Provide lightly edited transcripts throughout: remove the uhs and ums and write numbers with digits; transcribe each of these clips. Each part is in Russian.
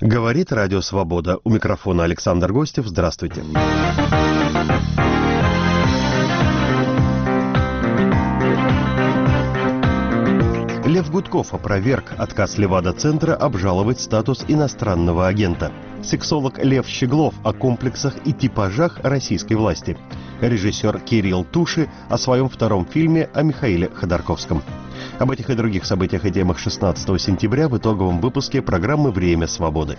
Говорит Радио Свобода. У микрофона Александр Гостев. Здравствуйте. Лев Гудков опроверг отказ Левада-центра обжаловать статус иностранного агента. Сексолог Лев Щеглов о комплексах и типажах российской власти. Режиссер Кирилл Туши о своем втором фильме о Михаиле Ходорковском. Об этих и других событиях и темах 16 сентября в итоговом выпуске программы «Время свободы».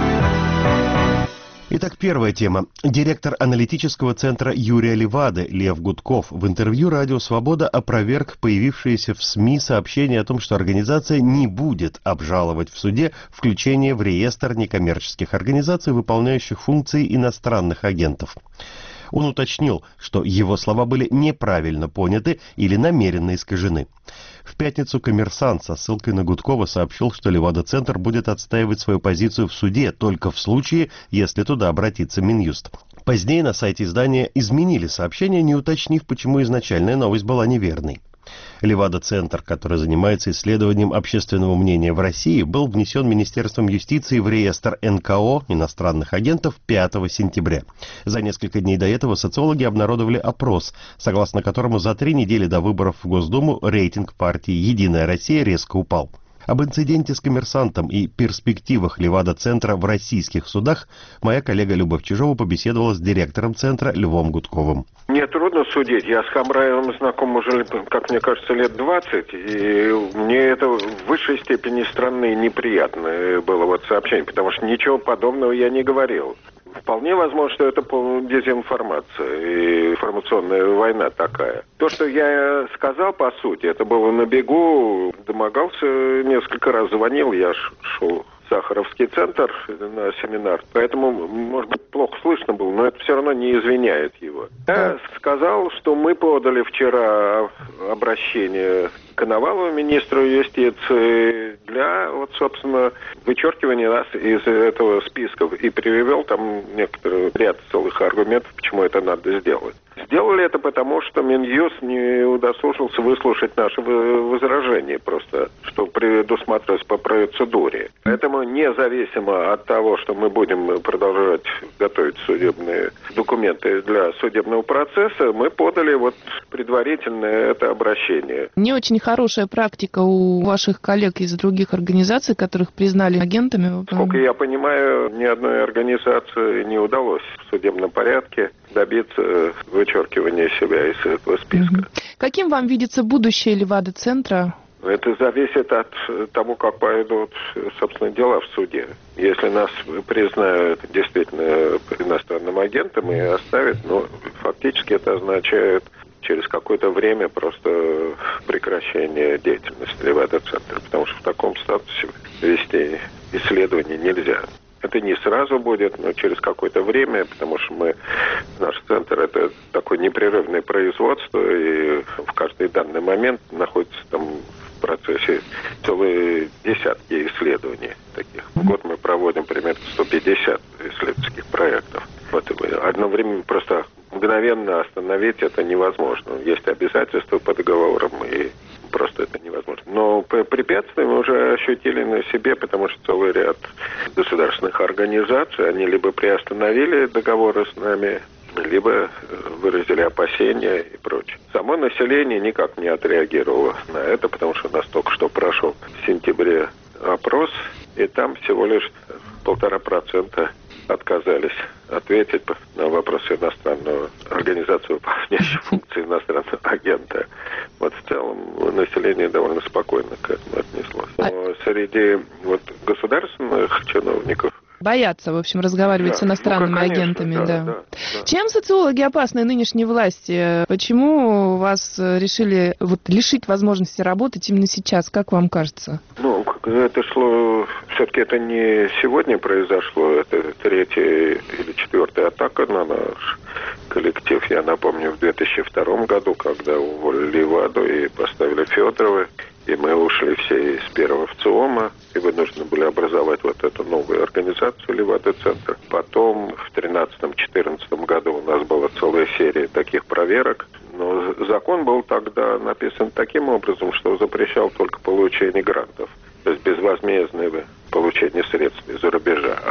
Итак, первая тема. Директор аналитического центра Юрия Левады Лев Гудков в интервью «Радио Свобода» опроверг появившиеся в СМИ сообщения о том, что организация не будет обжаловать в суде включение в реестр некоммерческих организаций, выполняющих функции иностранных агентов. Он уточнил, что его слова были неправильно поняты или намеренно искажены. В пятницу «Коммерсант» со ссылкой на Гудкова сообщил, что Левада-центр будет отстаивать свою позицию в суде только в случае, если туда обратится Минюст. Позднее на сайте издания изменили сообщение, не уточнив, почему изначальная новость была неверной. Левада-центр, который занимается исследованием общественного мнения в России, был внесен Министерством юстиции в реестр НКО иностранных агентов 5 сентября. За несколько дней до этого социологи обнародовали опрос, согласно которому за 3 недели до выборов в Госдуму рейтинг партии «Единая Россия» резко упал. Об инциденте с «Коммерсантом» и перспективах Левада-центра в российских судах моя коллега Люба Чижова побеседовала с директором центра Львом Гудковым. Мне трудно судить. Я с Хамраевым знаком уже, как мне кажется, лет 20, и мне это в высшей степени странно и неприятно было сообщение, потому что ничего подобного я не говорил. Вполне возможно, что это дезинформация и информационная война такая. То, что я сказал, по сути, это было на бегу, домогался несколько раз, звонил, я шел в Сахаровский центр на семинар, поэтому, может быть, плохо слышно было, но это все равно не извиняет его. Я сказал, что мы подали вчера обращение Коновалову, министру юстиции, для, собственно, вычеркивания нас из этого списка, и привел там некоторый ряд целых аргументов, почему это надо сделать. Сделали это потому, что Минюст не удосужился выслушать наши возражения, просто, что предусматривалось по процедуре. Поэтому, независимо от того, что мы будем продолжать готовить судебные документы для судебного процесса, мы подали предварительно это обращение. Не очень хорошая практика у ваших коллег из других организаций, которых признали агентами? Сколько я понимаю, ни одной организации не удалось в судебном порядке добиться вычеркивания себя из этого списка. Каким вам видится будущее Левада-центра? Это зависит от того, как пойдут, собственно, дела в суде. Если нас признают действительно иностранным агентом и оставят, фактически это означает через какое-то время просто прекращение деятельности Левада-центра, потому что в таком статусе вести исследования нельзя. Это не сразу будет, но через какое-то время, потому что наш центр — это такое непрерывное производство, и в каждый данный момент находится там в процессе целые десятки исследований таких. В год мы проводим примерно 150 исследовательских проектов. Одно время просто мгновенно остановить это невозможно. Есть обязательства по договорам, и просто это невозможно. Но препятствия мы уже ощутили на себе, потому что целый ряд государственных организаций, они либо приостановили договоры с нами, либо выразили опасения и прочее. Само население никак не отреагировало на это, потому что у нас только что прошел в сентябре опрос, и там всего лишь 1,5% отказались ответить на вопросы иностранного организации, выполняющей функции иностранного агента. В целом население довольно спокойно к этому отнеслось. Но среди государственных чиновников боятся, в общем, разговаривать с иностранными агентами. Да. Чем социологи опасны нынешней власти? Почему вас решили лишить возможности работать именно сейчас, как вам кажется? Это шло, все-таки это не сегодня произошло, это 3-я или 4-я атака на наш коллектив. Я напомню, в 2002 году, когда уволили Леваду и поставили Федорова, и мы ушли все из первого ВЦИОМа и вынуждены были образовать эту новую организацию Левада-центр. Потом в 2013-2014 году у нас была целая серия таких проверок. Но закон был тогда написан таким образом, что запрещал только получение грантов. То есть безвозмездное получение средств из-за рубежа.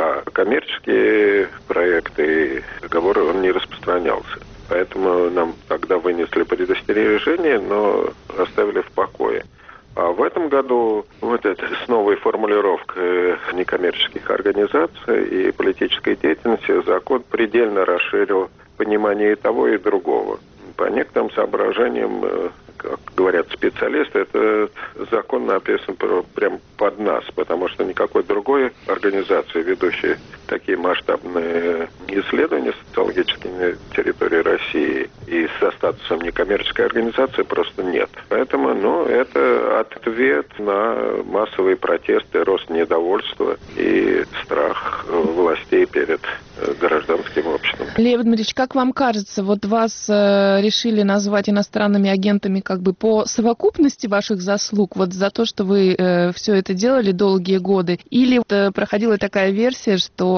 предостережение, но оставили в покое. А в этом году вот это с новой формулировкой некоммерческих организаций и политической деятельности закон предельно расширил понимание и того, и другого. По некоторым соображениям, как говорят специалисты, этот закон написан прям под нас, потому что никакой другой организации, ведущей такие масштабные исследования социологические на территории России и со статусом некоммерческой организации просто нет. Поэтому, это ответ на массовые протесты, рост недовольства и страх властей перед гражданским обществом. Лев Дмитриевич, как вам кажется, вот вас решили назвать иностранными агентами как бы по совокупности ваших заслуг, вот за то, что вы все это делали долгие годы, или проходила такая версия, что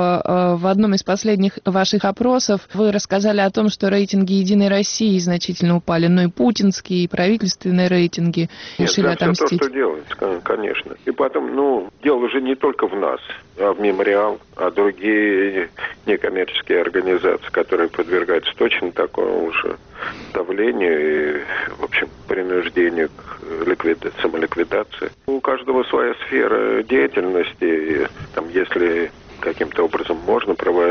в одном из последних ваших опросов вы рассказали о том, что рейтинги «Единой России» значительно упали, но и путинские, и правительственные рейтинги решили отомстить? Нет, то, что делается, конечно. И потом, дело же не только в нас, а в «Мемориал», а другие некоммерческие организации, которые подвергаются точно такому же давлению и, в общем, принуждению к самоликвидации. У каждого своя сфера деятельности. И, если каким-то образом можно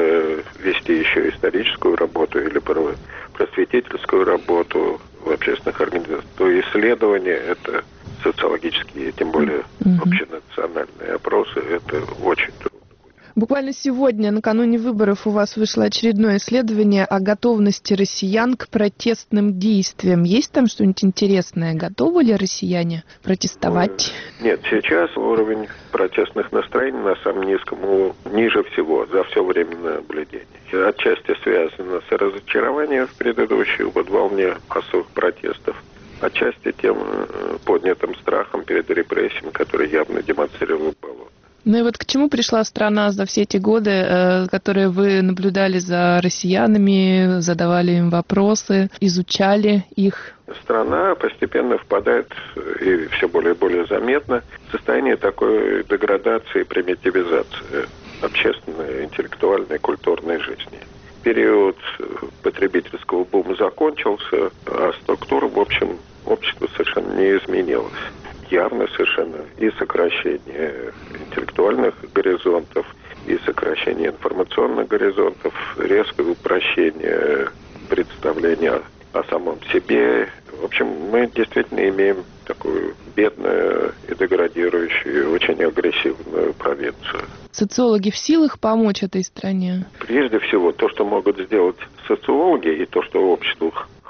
вести еще историческую работу или просветительскую работу в общественных организациях, то исследования — это социологические, тем более общенациональные опросы, это очень трудно. Буквально сегодня, накануне выборов, у вас вышло очередное исследование о готовности россиян к протестным действиям. Есть там что-нибудь интересное? Готовы ли россияне протестовать? Нет, сейчас уровень протестных настроений на самом низком, ниже всего за все время наблюдения. Отчасти связано с разочарованием в предыдущей волне массовых протестов, отчасти тем поднятым страхом перед репрессиями, которые явно демонстрировал Болотный. Ну и вот к чему пришла страна за все эти годы, которые вы наблюдали за россиянами, задавали им вопросы, изучали их? Страна постепенно впадает, и все более и более заметно, в состояние такой деградации и примитивизации общественной, интеллектуальной, культурной жизни. Период потребительского бума закончился, а структура, в общем, общества совершенно не изменилась. Явно совершенно и сокращение интеллектуальных горизонтов, и сокращение информационных горизонтов, резкое упрощение представления о самом себе. В общем, мы действительно имеем такую бедную и деградирующую, очень агрессивную провинцию. Социологи в силах помочь этой стране? Прежде всего, то, что могут сделать социологи, и то, что общество,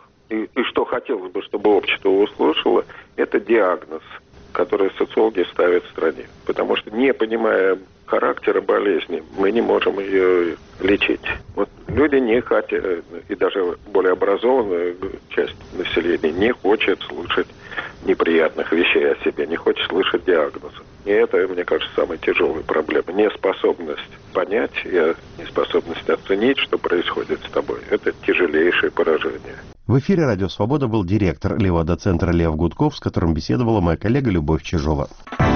и что хотелось бы, чтобы общество услышало, это диагноз, который социологи ставят в стране. Потому что, не понимая характера болезни, мы не можем ее лечить. Вот люди не хотят, и даже более образованная часть населения не хочет слышать неприятных вещей о себе, не хочет слышать диагноза. И это, мне кажется, самая тяжелая проблема. Неспособность понять и неспособность оценить, что происходит с тобой. Это тяжелейшее поражение. В эфире «Радио Свобода» был директор Левада-центра Лев Гудков, с которым беседовала моя коллега Любовь Чижова.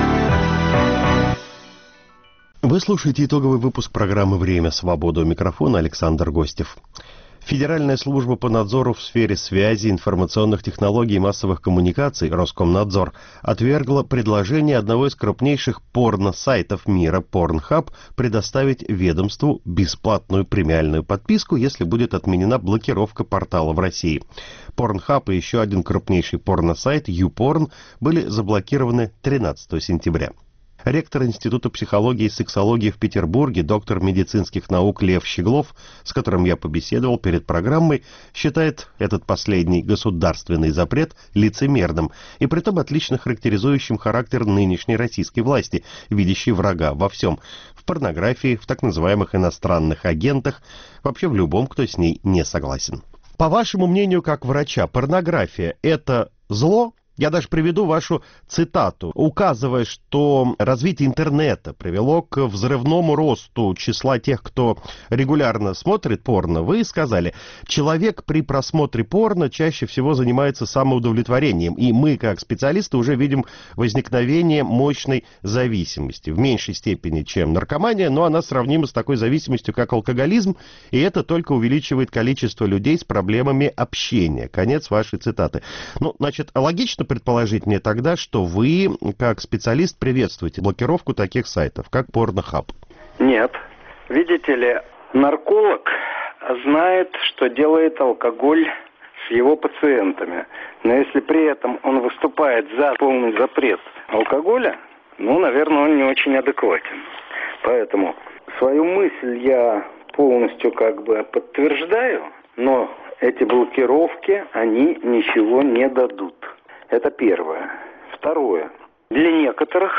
Вы слушаете итоговый выпуск программы «Время свободы». У микрофона Александр Гостев. Федеральная служба по надзору в сфере связи, информационных технологий и массовых коммуникаций Роскомнадзор отвергла предложение одного из крупнейших порно-сайтов мира Pornhub предоставить ведомству бесплатную премиальную подписку, если будет отменена блокировка портала в России. Pornhub и еще один крупнейший порно-сайт YouPorn были заблокированы 13 сентября. Ректор Института психологии и сексологии в Петербурге, доктор медицинских наук Лев Щеглов, с которым я побеседовал перед программой, считает этот последний государственный запрет лицемерным и притом отлично характеризующим характер нынешней российской власти, видящей врага во всем – в порнографии, в так называемых иностранных агентах, вообще в любом, кто с ней не согласен. По вашему мнению, как врача, порнография – это зло Я даже приведу вашу цитату. Указывая, что развитие интернета привело к взрывному росту числа тех, кто регулярно смотрит порно, вы сказали, человек при просмотре порно чаще всего занимается самоудовлетворением, и мы, как специалисты, уже видим возникновение мощной зависимости. В меньшей степени, чем наркомания, но она сравнима с такой зависимостью, как алкоголизм, и это только увеличивает количество людей с проблемами общения. Конец вашей цитаты. Ну, значит, логично предположить мне тогда, что вы, как специалист, приветствуете блокировку таких сайтов, как Pornhub. Нет. Видите ли, нарколог знает, что делает алкоголь с его пациентами. Но если при этом он выступает за полный запрет алкоголя, наверное, он не очень адекватен. Поэтому свою мысль я полностью подтверждаю, но эти блокировки, они ничего не дадут. Это первое. Второе. Для некоторых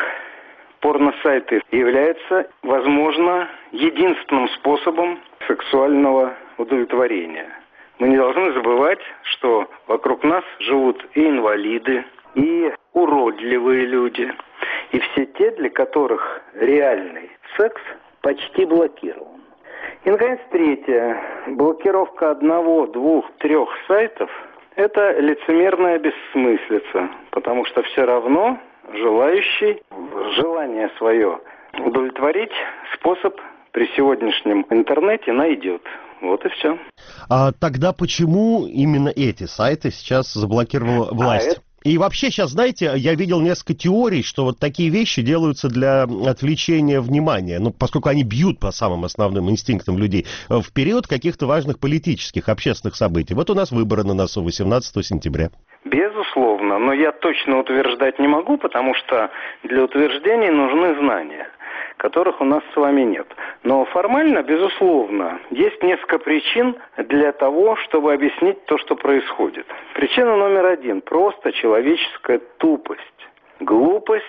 порносайты являются, возможно, единственным способом сексуального удовлетворения. Мы не должны забывать, что вокруг нас живут и инвалиды, и уродливые люди, и все те, для которых реальный секс почти блокирован. И, наконец, третье. Блокировка 1, 2, 3 сайтов – это лицемерная бессмыслица, потому что все равно желающий желание свое удовлетворить способ при сегодняшнем интернете найдет. Вот и все. А тогда почему именно эти сайты сейчас заблокировала власть? И вообще сейчас, знаете, я видел несколько теорий, что вот такие вещи делаются для отвлечения внимания, поскольку они бьют по самым основным инстинктам людей в период каких-то важных политических, общественных событий. Вот у нас выборы на носу 18 сентября. Безусловно, но я точно утверждать не могу, потому что для утверждений нужны знания, которых у нас с вами нет. Но формально, безусловно, есть несколько причин для того, чтобы объяснить то, что происходит. Причина номер 1 – просто человеческая тупость. Глупость,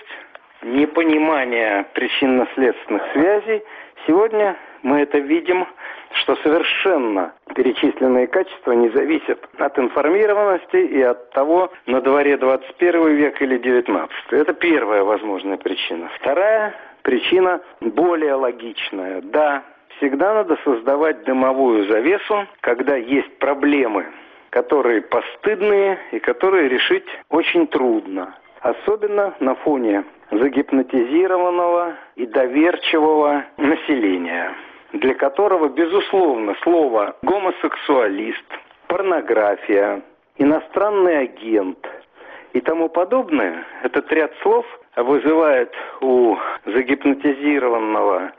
непонимание причинно-следственных связей. Сегодня мы это видим, что совершенно перечисленные качества не зависят от информированности и от того, на дворе 21 век или 19. Это первая возможная причина. Вторая причина более логичная. Да, всегда надо создавать дымовую завесу, когда есть проблемы, которые постыдные и которые решить очень трудно. Особенно на фоне загипнотизированного и доверчивого населения, для которого, безусловно, слово «гомосексуалист», «порнография», «иностранный агент» и тому подобное, этот ряд слов вызывает у загипнотизированного,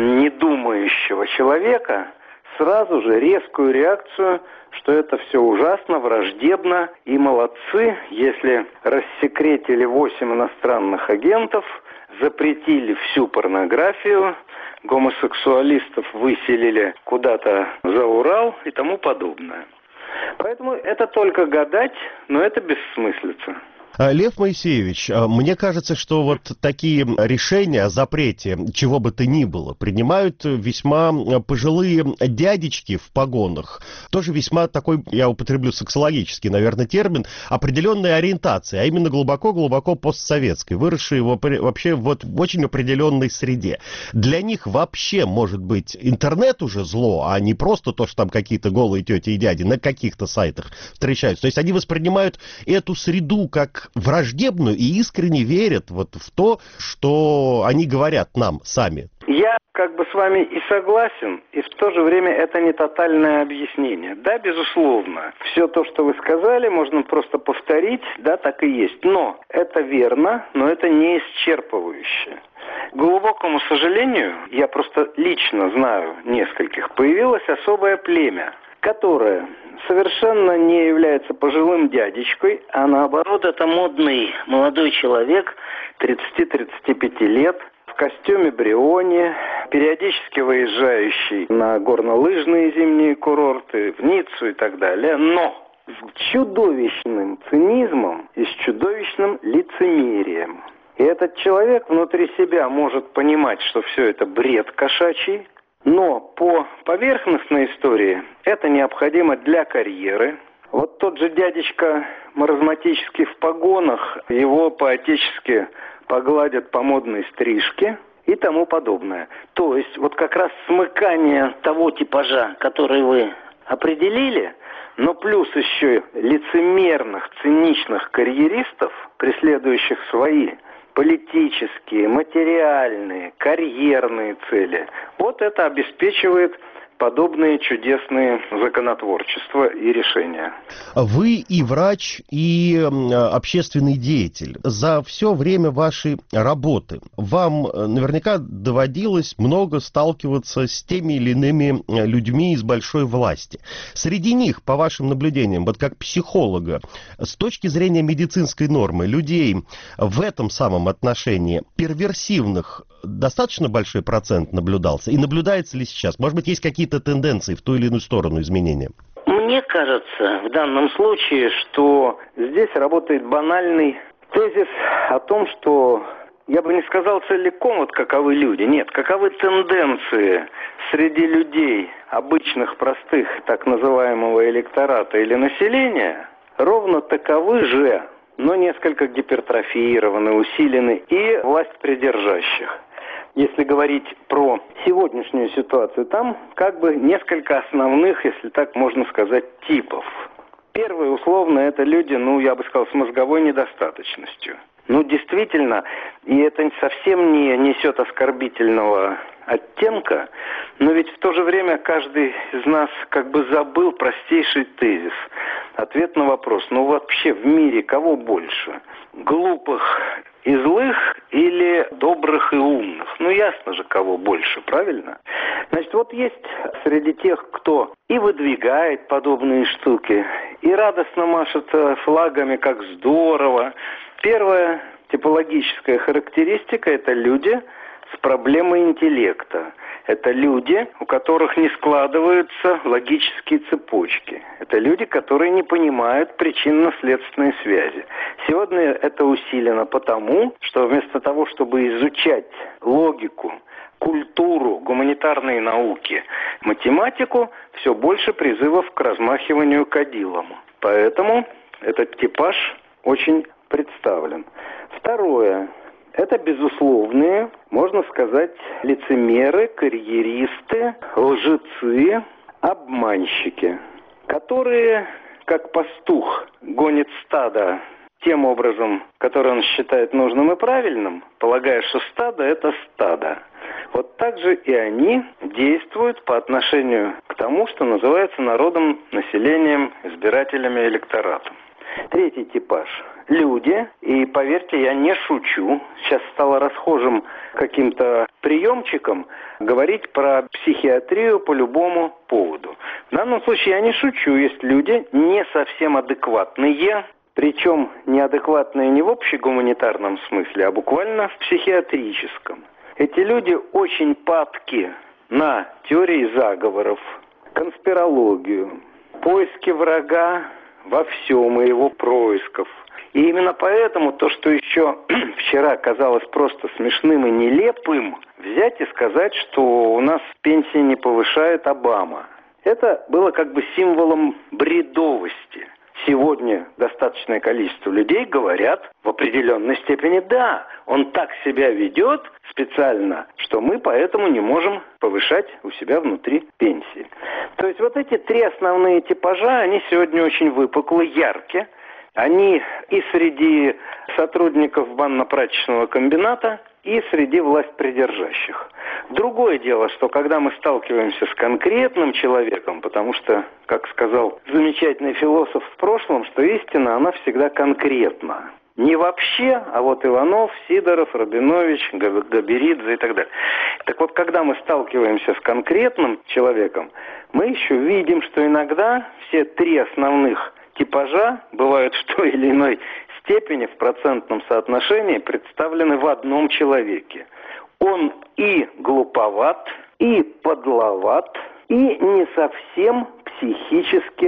недумающего человека сразу же резкую реакцию, что это все ужасно, враждебно, и молодцы, если рассекретили 8 иностранных агентов, запретили всю порнографию, гомосексуалистов выселили куда-то за Урал и тому подобное. Поэтому это только гадать, но это бессмыслица. Лев Моисеевич, мне кажется, что вот такие решения о запрете чего бы то ни было принимают весьма пожилые дядечки в погонах. Тоже весьма такой, я употреблю сексологический, наверное, термин, определенной ориентации, а именно глубоко-глубоко постсоветской, выросшие вообще вот в очень определенной среде. Для них вообще, может быть, интернет уже зло, а не просто то, что там какие-то голые тети и дяди на каких-то сайтах встречаются. То есть они воспринимают эту среду как враждебную и искренне верят вот в то, что они говорят нам сами. Я с вами и согласен, и в то же время это не тотальное объяснение. Да, безусловно, все то, что вы сказали, можно просто повторить, да, так и есть. Но это верно, но это не исчерпывающе. К глубокому сожалению, я просто лично знаю нескольких, появилось особое племя, которое совершенно не является пожилым дядечкой, а наоборот, это модный молодой человек 30-35 лет, в костюме Бриони, периодически выезжающий на горнолыжные зимние курорты, в Ниццу и так далее, но с чудовищным цинизмом и с чудовищным лицемерием. И этот человек внутри себя может понимать, что все это бред кошачий, но по поверхностной истории это необходимо для карьеры. Вот тот же дядечка маразматический в погонах, его по-отечески погладят по модной стрижке и тому подобное. То есть вот как раз смыкание того типажа, который вы определили, но плюс еще лицемерных, циничных карьеристов, преследующих свои политические, материальные, карьерные цели, вот это обеспечивает подобные чудесные законотворчества и решения. Вы и врач, и общественный деятель. За все время вашей работы вам наверняка доводилось много сталкиваться с теми или иными людьми из большой власти. Среди них, по вашим наблюдениям, вот как психолога, с точки зрения медицинской нормы, людей в этом самом отношении перверсивных достаточно большой процент наблюдался? И наблюдается ли сейчас? Может быть, есть какие-то тенденции в ту или иную сторону изменения? Мне кажется, в данном случае, что здесь работает банальный тезис о том, что, я бы не сказал целиком, вот каковы люди. Нет, каковы тенденции среди людей, обычных, простых, так называемого электората или населения, ровно таковы же, но несколько гипертрофированы, усилены и власть придержащих. Если говорить про сегодняшнюю ситуацию, там как бы несколько основных, если так можно сказать, типов. Первый, условно, это люди, я бы сказал, с мозговой недостаточностью. Действительно, и это совсем не несет оскорбительного оттенка, но ведь в то же время каждый из нас как бы забыл простейший тезис. Ответ на вопрос, вообще в мире кого больше? Глупых и злых или добрых и умных? Ясно же, кого больше, правильно? Значит, вот есть среди тех, кто и выдвигает подобные штуки, и радостно машет флагами, как здорово. Первая типологическая характеристика – это люди с проблемой интеллекта. Это люди, у которых не складываются логические цепочки. Это люди, которые не понимают причинно-следственной связи. Сегодня это усилено потому, что вместо того, чтобы изучать логику, культуру, гуманитарные науки, математику, все больше призывов к размахиванию кадилом. Поэтому этот типаж очень представлен. Второе. Это безусловные, можно сказать, лицемеры, карьеристы, лжецы, обманщики, которые, как пастух, гонит стадо тем образом, который он считает нужным и правильным, полагая, что стадо – это стадо. Вот так же и они действуют по отношению к тому, что называется народом, населением, избирателями, электоратом. Третий типаж. Люди, и поверьте, я не шучу, сейчас стало расхожим каким-то приемчиком говорить про психиатрию по любому поводу. В данном случае я не шучу, есть люди не совсем адекватные, причем неадекватные не в общегуманитарном смысле, а буквально в психиатрическом. Эти люди очень падки на теории заговоров, конспирологию, поиски врага во всем и его происков. И именно поэтому то, что еще вчера казалось просто смешным и нелепым, взять и сказать, что у нас пенсии не повышает Обама. Это было как бы символом бредовости. Сегодня достаточное количество людей говорят в определенной степени «да». Он так себя ведет специально, что мы поэтому не можем повышать у себя внутри пенсии. То есть вот эти три основные типажа, они сегодня очень выпуклы, яркие. Они и среди сотрудников банно-прачечного комбината, и среди властьпридержащих. Другое дело, что когда мы сталкиваемся с конкретным человеком, потому что, как сказал замечательный философ в прошлом, что истина, она всегда конкретна. Не вообще, а вот Иванов, Сидоров, Рабинович, Габеридзе и так далее. Так вот, когда мы сталкиваемся с конкретным человеком, мы еще видим, что иногда все три основных типажа бывают в той или иной степени в процентном соотношении представлены в одном человеке. Он и глуповат, и подловат, и не совсем психически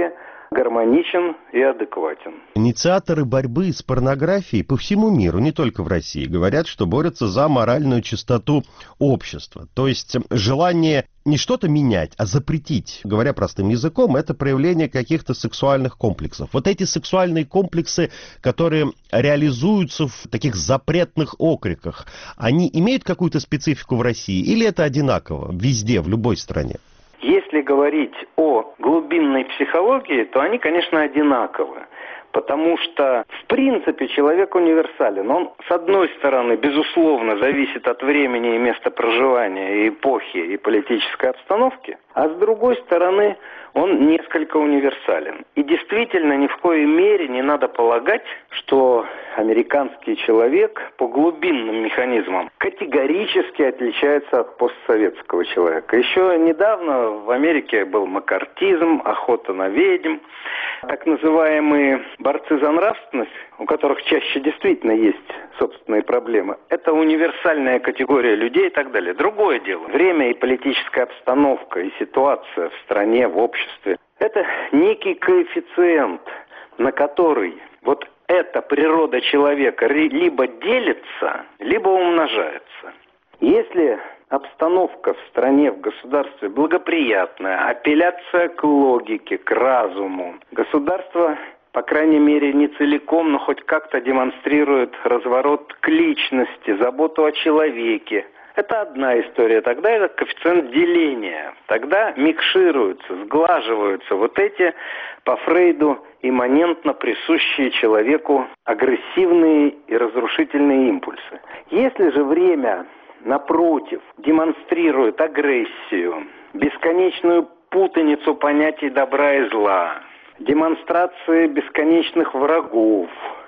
гармоничен и адекватен. Инициаторы борьбы с порнографией по всему миру, не только в России, говорят, что борются за моральную чистоту общества. То есть желание не что-то менять, а запретить. Говоря простым языком, это проявление каких-то сексуальных комплексов. Вот эти сексуальные комплексы, которые реализуются в таких запретных окриках, они имеют какую-то специфику в России или это одинаково везде, в любой стране? Если говорить о глубинной психологии, то они, конечно, одинаковы. Потому что, в принципе, человек универсален. Он, с одной стороны, безусловно, зависит от времени и места проживания, и эпохи, и политической обстановки. А с другой стороны, он несколько универсален. И действительно, ни в коей мере не надо полагать, что американский человек по глубинным механизмам категорически отличается от постсоветского человека. Еще недавно в Америке был маккартизм, охота на ведьм, так называемые борцы за нравственность, у которых чаще действительно есть собственные проблемы. Это универсальная категория людей и так далее. Другое дело. Время и политическая обстановка, и ситуация в стране, в обществе. Это некий коэффициент, на который вот эта природа человека либо делится, либо умножается. Если обстановка в стране, в государстве благоприятная, апелляция к логике, к разуму, государство, по крайней мере, не целиком, но хоть как-то демонстрирует разворот к личности, заботу о человеке. Это одна история. Тогда это коэффициент деления. Тогда микшируются, сглаживаются вот эти, по Фрейду, имманентно присущие человеку агрессивные и разрушительные импульсы. Если же время, напротив, демонстрирует агрессию, бесконечную путаницу понятий добра и зла, демонстрации бесконечных врагов,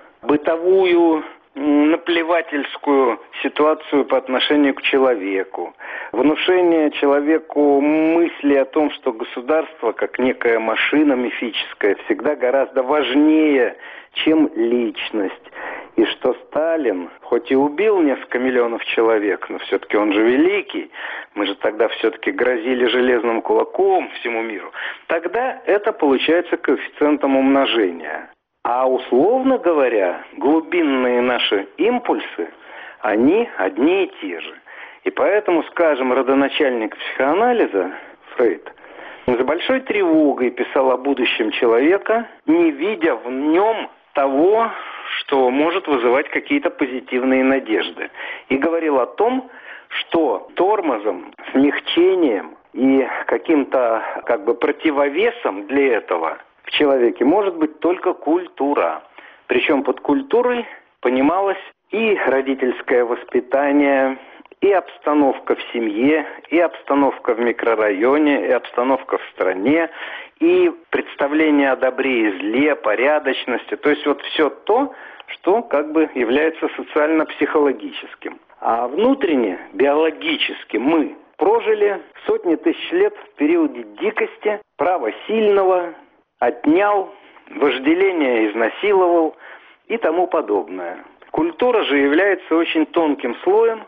бытовую наплевательскую ситуацию по отношению к человеку, внушение человеку мысли о том, что государство, как некая машина мифическая, всегда гораздо важнее, чем личность, и что Сталин, хоть и убил несколько миллионов человек, но все-таки он же великий, мы же тогда все-таки грозили железным кулаком всему миру, тогда это получается коэффициентом умножения. А условно говоря, глубинные наши импульсы, они одни и те же. И поэтому, скажем, родоначальник психоанализа Фрейд с большой тревогой писал о будущем человека, не видя в нем того, что может вызывать какие-то позитивные надежды. И говорил о том, что тормозом, смягчением и каким-то противовесом для этого в человеке может быть только культура. Причем под культурой понималось и родительское воспитание, и обстановка в семье, и обстановка в микрорайоне, и обстановка в стране, и представление о добре и зле, порядочности. То есть вот все то, что является социально-психологическим. А внутренне, биологически мы прожили сотни тысяч лет в периоде дикости, права сильного отнял, вожделение изнасиловал и тому подобное. Культура же является очень тонким слоем,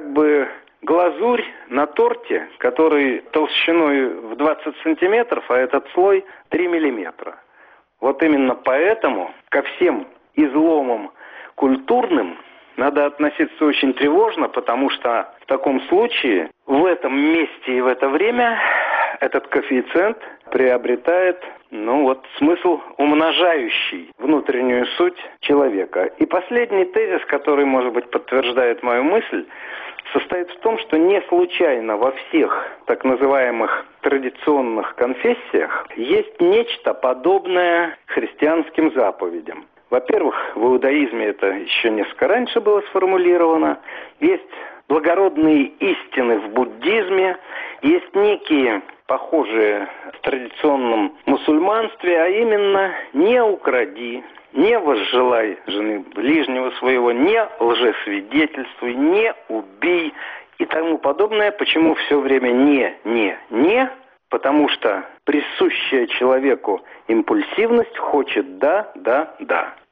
глазурь на торте, который толщиной в 20 сантиметров, а этот слой 3 миллиметра. Вот именно поэтому ко всем изломам культурным надо относиться очень тревожно, потому что в таком случае в этом месте и в это время этот коэффициент приобретает смысл, умножающий внутреннюю суть человека. И последний тезис, который, может быть, подтверждает мою мысль, состоит в том, что не случайно во всех так называемых традиционных конфессиях есть нечто подобное христианским заповедям. Во-первых, в иудаизме это еще несколько раньше было сформулировано. Есть благородные истины в буддизме, есть некие похожие в традиционном мусульманстве, а именно «не укради», «не возжелай жены ближнего своего», «не лжесвидетельствуй», «не убий» и тому подобное. Почему все время «не»? Потому что присущая человеку импульсивность хочет «да».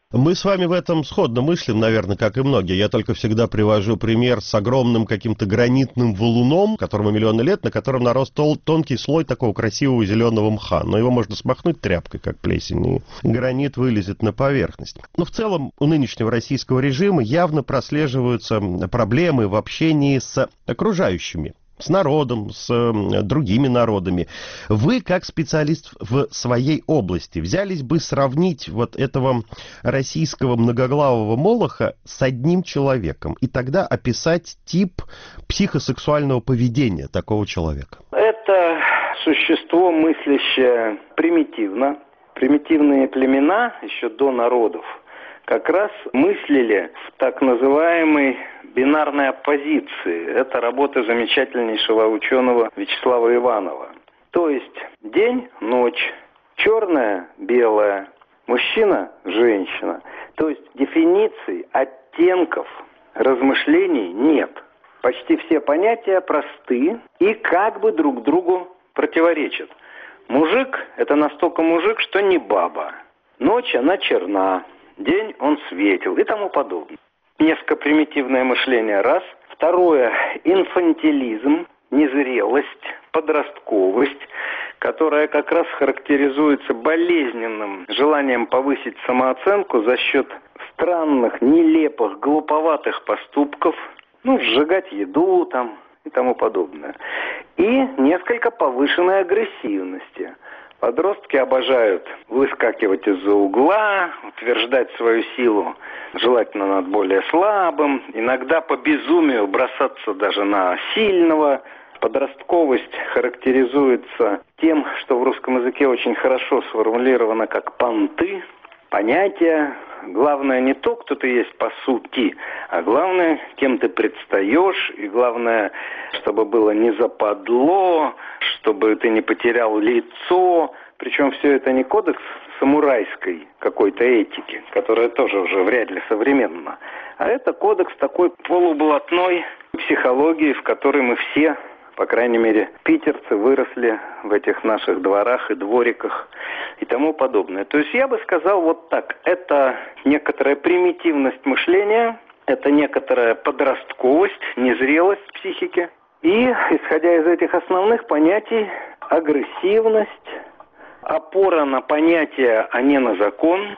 Мы с вами в этом сходно мыслим, наверное, как и многие. Я только всегда привожу пример с огромным каким-то гранитным валуном, которому миллионы лет, на котором нарос тонкий слой такого красивого зеленого мха. Но его можно смахнуть тряпкой, как плесень, и гранит вылезет на поверхность. Но в целом у нынешнего российского режима явно прослеживаются проблемы в общении с окружающими, с народом, с другими народами. Вы, как специалист в своей области, взялись бы сравнить вот этого российского многоглавого молоха с одним человеком и тогда описать тип психосексуального поведения такого человека? Это существо, мыслящее примитивно. Примитивные племена еще до народов как раз мыслили в так называемой бинарной оппозиции. Это работа замечательнейшего ученого Вячеслава Иванова. То есть день, ночь, черное, белое, мужчина, женщина. То есть дефиниций, оттенков, размышлений нет. Почти все понятия просты и как бы друг другу противоречат. Мужик – это настолько мужик, что не баба. Ночь она черна, день он светил и тому подобное. Несколько примитивное мышление – раз. Второе – инфантилизм, незрелость, подростковость, которая как раз характеризуется болезненным желанием повысить самооценку за счет странных, нелепых, глуповатых поступков, сжигать еду там и тому подобное. И несколько повышенной агрессивности. Подростки обожают выскакивать из-за угла, утверждать свою силу, желательно над более слабым, иногда по безумию бросаться даже на сильного. Подростковость характеризуется тем, что в русском языке очень хорошо сформулировано как понты, понятия. Главное не то, кто ты есть по сути, а главное, кем ты предстаешь, и главное, чтобы было не западло, чтобы ты не потерял лицо. Причем все это не кодекс самурайской какой-то этики, которая тоже уже вряд ли современна, а это кодекс такой полублатной психологии, в которой мы все, по крайней мере, питерцы, выросли в этих наших дворах и двориках и тому подобное. То есть я бы сказал вот так. Это некоторая примитивность мышления, это некоторая подростковость, незрелость психики. И, исходя из этих основных понятий, агрессивность, опора на понятия, а не на закон.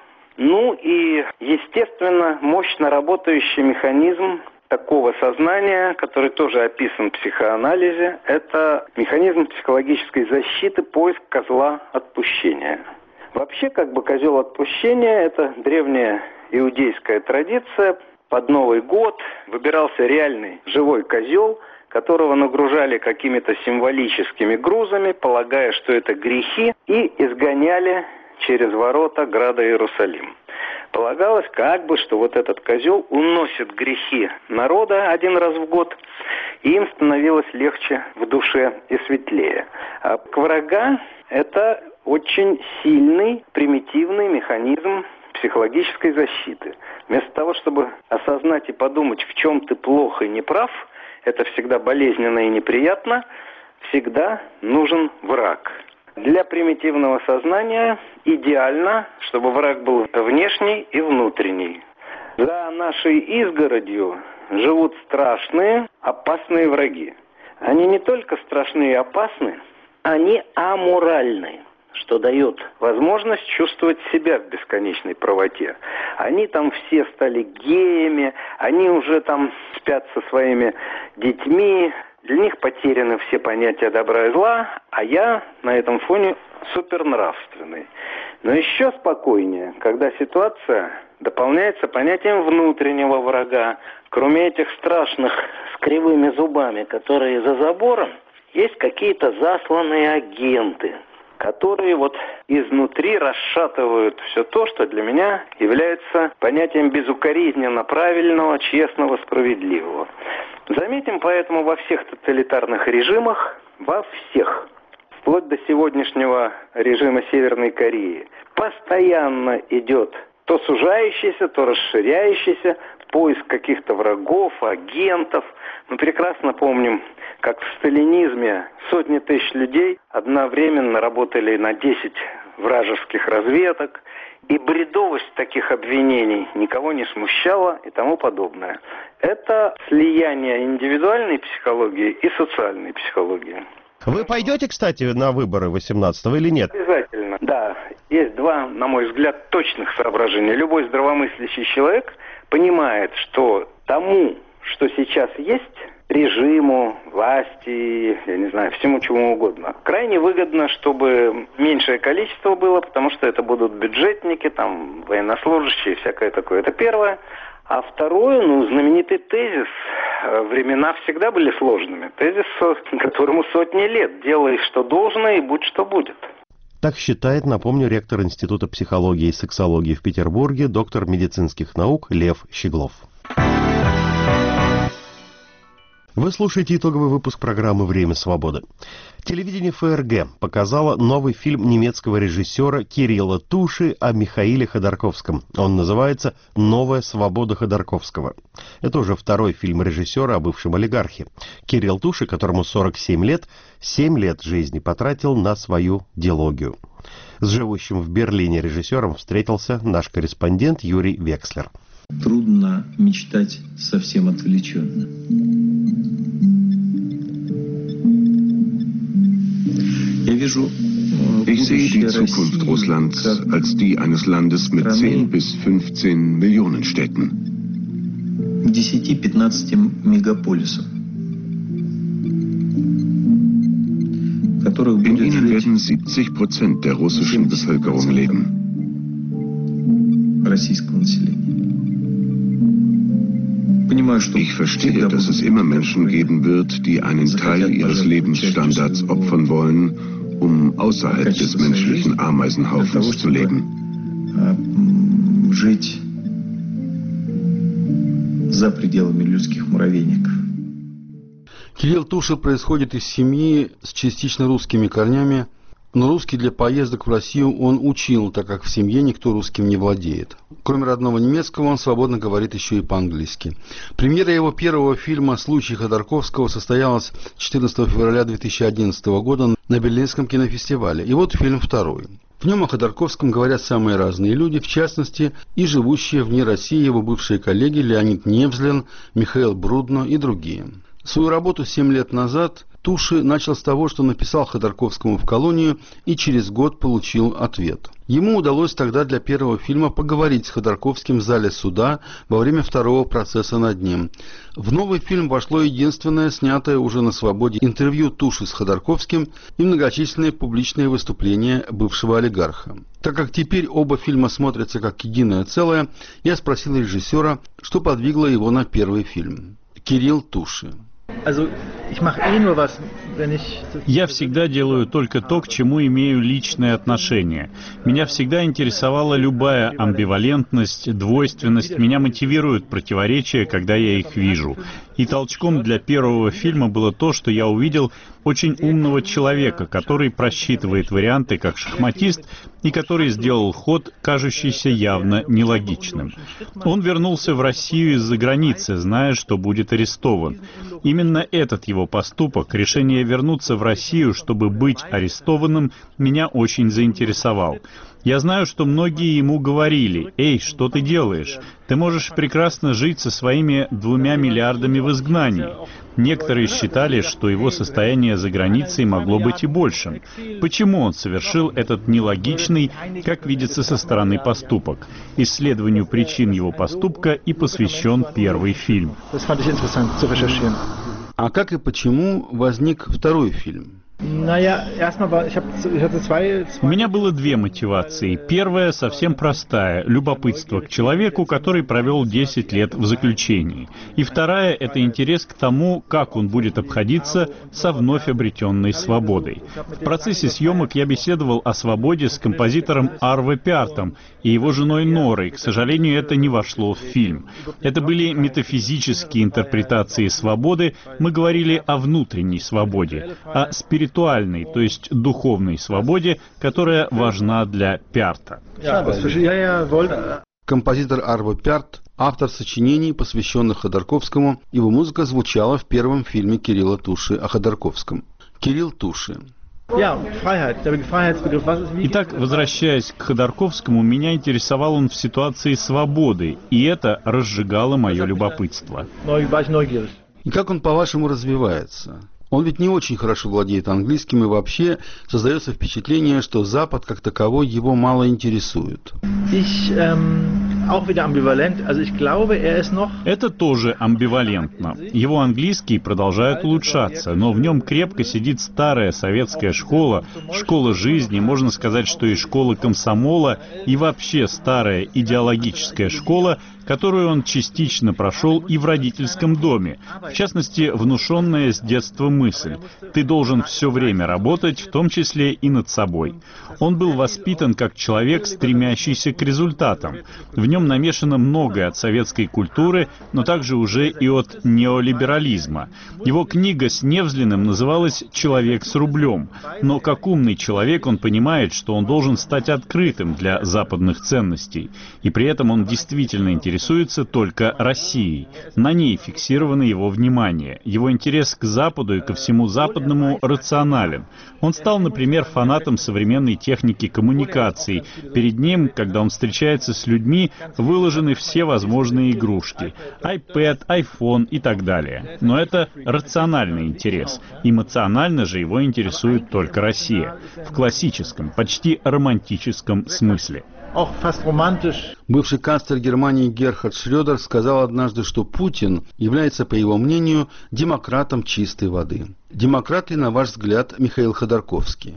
И, естественно, мощно работающий механизм такого сознания, который тоже описан в психоанализе, это механизм психологической защиты, поиск козла отпущения. Вообще, козел отпущения – это древняя иудейская традиция. Под Новый год выбирался реальный живой козел, которого нагружали какими-то символическими грузами, полагая, что это грехи, и изгоняли через ворота града Иерусалим. Полагалось, что вот этот козел уносит грехи народа один раз в год, и им становилось легче в душе и светлее. А врага – это очень сильный, примитивный механизм психологической защиты. Вместо того, чтобы осознать и подумать, в чем ты плох и неправ, это всегда болезненно и неприятно, всегда нужен враг. Для примитивного сознания идеально, чтобы враг был внешний и внутренний. За нашей изгородью живут страшные, опасные враги. Они не только страшны и опасны, они аморальны, что дает возможность чувствовать себя в бесконечной правоте. Они там все стали геями, они уже там спят со своими детьми. Для них потеряны все понятия добра и зла, а я на этом фоне супернравственный. Но еще спокойнее, когда ситуация дополняется понятием внутреннего врага. Кроме этих страшных с кривыми зубами, которые за забором, есть какие-то засланные агенты, которые изнутри расшатывают все то, что для меня является понятием безукоризненно правильного, честного, справедливого. Заметим поэтому во всех тоталитарных режимах, во всех, вплоть до сегодняшнего режима Северной Кореи, постоянно идет то сужающийся, то расширяющийся поиск каких-то врагов, агентов. Мы прекрасно помним, как в сталинизме сотни тысяч людей одновременно работали на 10 вражеских разведок. И бредовость таких обвинений никого не смущала и тому подобное. Это слияние индивидуальной психологии и социальной психологии. Вы пойдете, кстати, на выборы 18-го или нет? Обязательно, да. Есть два, на мой взгляд, точных соображения. Любой здравомыслящий человек понимает, что тому, что сейчас есть, режиму, власти, я не знаю, всему чему угодно, крайне выгодно, чтобы меньшее количество было, потому что это будут бюджетники, там, военнослужащие, всякое такое. Это первое. А второе, знаменитый тезис. Времена всегда были сложными. Тезис, которому сотни лет. Делай, что должно, и будь, что будет. Так считает, напомню, ректор Института психологии и сексологии в Петербурге, доктор медицинских наук Лев Щеглов. Вы слушаете итоговый выпуск программы «Время свободы». Телевидение ФРГ показало новый фильм немецкого режиссера Кирилла Туши о Михаиле Ходорковском. Он называется «Новая свобода Ходорковского». Это уже второй фильм режиссера о бывшем олигархе. Кирилл Туши, которому 47 лет, 7 лет жизни потратил на свою дилогию. С живущим в Берлине режиссером встретился наш корреспондент Юрий Векслер. Трудно мечтать совсем отвлеченно. Ich sehe die Zukunft Russlands als die eines Landes mit 10 bis 15 Millionen Städten. 10-15 мегаполисов. In ihnen werden 70% der russischen Bevölkerung leben. Ich verstehe, dass es immer Menschen geben wird, die einen Teil ihres Lebensstandards opfern wollen, um außerhalb des menschlichen Ameisenhaufens zu leben. Кирилл Туши происходит из семьи с частично русскими корнями, но русский для поездок в Россию он учил, так как в семье никто русским не владеет. Кроме родного немецкого, он свободно говорит еще и по-английски. Премьера его первого фильма «Случай Ходорковского» состоялась 14 февраля 2011 года на Берлинском кинофестивале. И вот фильм второй. В нем о Ходорковском говорят самые разные люди, в частности, и живущие вне России его бывшие коллеги Леонид Невзлен, Михаил Брудно и другие. Свою работу 7 лет назад Туши начал с того, что написал Ходорковскому в колонию и через год получил ответ. Ему удалось тогда для первого фильма поговорить с Ходорковским в зале суда во время второго процесса над ним. В новый фильм вошло единственное, снятое уже на свободе, интервью Туши с Ходорковским и многочисленные публичные выступления бывшего олигарха. Так как теперь оба фильма смотрятся как единое целое, я спросил режиссера, что подвигло его на первый фильм. Кирилл Туши. Я всегда делаю только то, к чему имею личное отношение. Меня всегда интересовала любая амбивалентность, двойственность. Меня мотивируют противоречия, когда я их вижу. И толчком для первого фильма было то, что я увидел очень умного человека, который просчитывает варианты как шахматист и который сделал ход, кажущийся явно нелогичным. Он вернулся в Россию из-за границы, зная, что будет арестован. Именно этот его поступок, решение вернуться в Россию, чтобы быть арестованным, меня очень заинтересовал. Я знаю, что многие ему говорили: «Эй, что ты делаешь? Ты можешь прекрасно жить со своими 2 миллиардами в изгнании». Некоторые считали, что его состояние за границей могло быть и большим. Почему он совершил этот нелогичный, как видится со стороны, поступок? Исследованию причин его поступка и посвящен первый фильм. А как и почему возник второй фильм? У меня было 2 мотивации. Первая совсем простая — любопытство к человеку, который провел 10 лет в заключении. И вторая — это интерес к тому, как он будет обходиться со вновь обретенной свободой. В процессе съемок я беседовал о свободе с композитором Арве Пяртом и его женой Норой. К сожалению, это не вошло в фильм. Это были метафизические интерпретации свободы. Мы говорили о внутренней свободе, о спиритуальной, то есть духовной свободе, которая важна для Пярта. Композитор Арве Пярт, автор сочинений, посвященных Ходорковскому, его музыка звучала в первом фильме Кирилла Туши о Ходорковском. Кирилл Туши. Итак, возвращаясь к Ходорковскому, меня интересовал он в ситуации свободы, и это разжигало мое любопытство. И как он, по-вашему, развивается? Он ведь не очень хорошо владеет английским, и вообще создается впечатление, что Запад как таковой его мало интересует. Это тоже амбивалентно. Его английский продолжает улучшаться, но в нем крепко сидит старая советская школа, школа жизни, можно сказать, что и школа комсомола, и вообще старая идеологическая школа, которую он частично прошел и в родительском доме. В частности, внушенная с детства мысль: ты должен все время работать, в том числе и над собой. Он был воспитан как человек, стремящийся к результатам. В нем намешано многое от советской культуры, но также уже и от неолиберализма. Его книга с Невзлиным называлась «Человек с рублем». Но как умный человек он понимает, что он должен стать открытым для западных ценностей. И при этом он действительно интересуется только Россией. На ней фиксировано его внимание. Его интерес к Западу и ко всему западному рационален. Он стал, например, фанатом современной техники коммуникаций. Перед ним, когда он встречается с людьми, выложены все возможные игрушки. iPad, iPhone и так далее. Но это рациональный интерес. Эмоционально же его интересует только Россия. В классическом, почти романтическом смысле. Бывший канцлер Германии Герхард Шрёдер сказал однажды, что Путин является, по его мнению, демократом чистой воды. Демократ ли, на ваш взгляд, Михаил Ходорковский?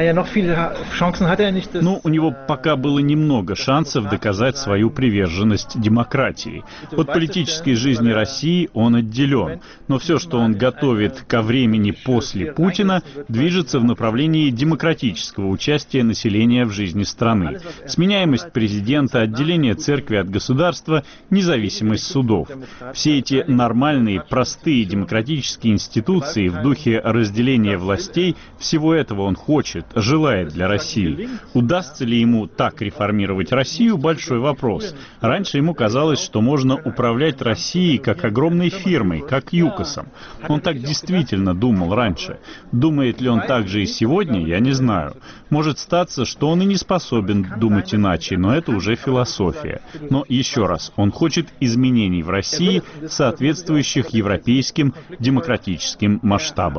У него пока было немного шансов доказать свою приверженность демократии. От политической жизни России он отделен. Но все, что он готовит ко времени после Путина, движется в направлении демократического участия населения в жизни страны. Сменяемость президента, отделение церкви от государства, независимость судов. Все эти нормальные, простые демократические институции в духе разделения властей, всего этого он хочет, желает для России. Удастся ли ему так реформировать Россию – большой вопрос. Раньше ему казалось, что можно управлять Россией как огромной фирмой, как ЮКОСом. Он так действительно думал раньше. Думает ли он так же и сегодня, я не знаю. Может статься, что он и не способен думать иначе, но это уже философия. Но еще раз, он хочет изменений в России, соответствующих европейским демократическим масштабам.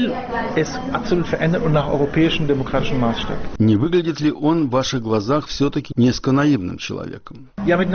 Не выглядит ли он в ваших глазах все-таки несколько наивным человеком?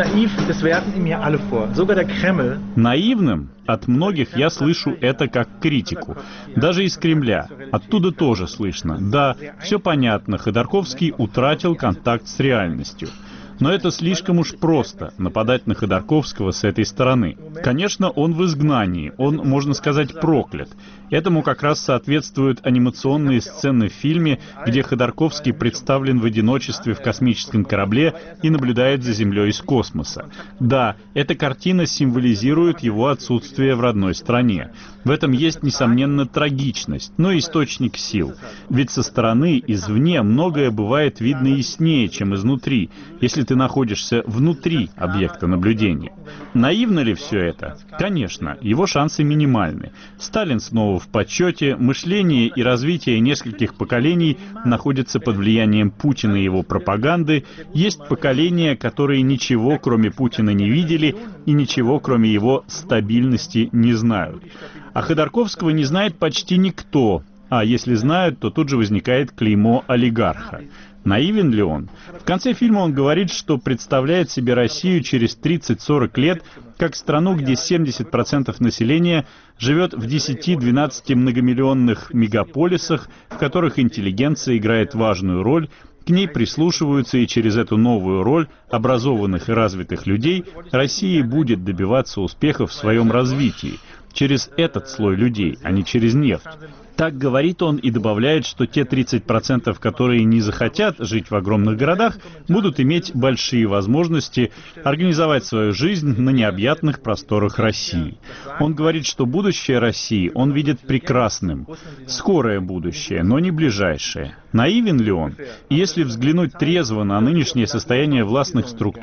Наивным? От многих я слышу это как критику. Даже из Кремля. Оттуда тоже слышно. Да, все понятно, Ходорковский утратил контакт с реальностью. Но это слишком уж просто, нападать на Ходорковского с этой стороны. Конечно, он в изгнании, он, можно сказать, проклят. Этому как раз соответствуют анимационные сцены в фильме, где Ходорковский представлен в одиночестве в космическом корабле и наблюдает за Землей из космоса. Да, эта картина символизирует его отсутствие в родной стране. В этом есть, несомненно, трагичность, но источник сил. Ведь со стороны, извне, многое бывает видно яснее, чем изнутри, если ты находишься внутри объекта наблюдения. Наивно ли все это? Конечно, его шансы минимальны. Сталин снова в почете, мышление и развитие нескольких поколений находятся под влиянием Путина и его пропаганды. Есть поколения, которые ничего, кроме Путина, не видели и ничего, кроме его стабильности, не знают. А Ходорковского не знает почти никто, а если знают, то тут же возникает клеймо олигарха. Наивен ли он? В конце фильма он говорит, что представляет себе Россию через 30-40 лет как страну, где 70% населения живет в 10-12 многомиллионных мегаполисах, в которых интеллигенция играет важную роль, к ней прислушиваются, и через эту новую роль образованных и развитых людей Россия будет добиваться успеха в своем развитии. Через этот слой людей, а не через нефть. Так говорит он и добавляет, что те 30%, которые не захотят жить в огромных городах, будут иметь большие возможности организовать свою жизнь на необъятных просторах России. Он говорит, что будущее России он видит прекрасным. Скорое будущее, но не ближайшее. Наивен ли он? И если взглянуть трезво на нынешнее состояние властных структур,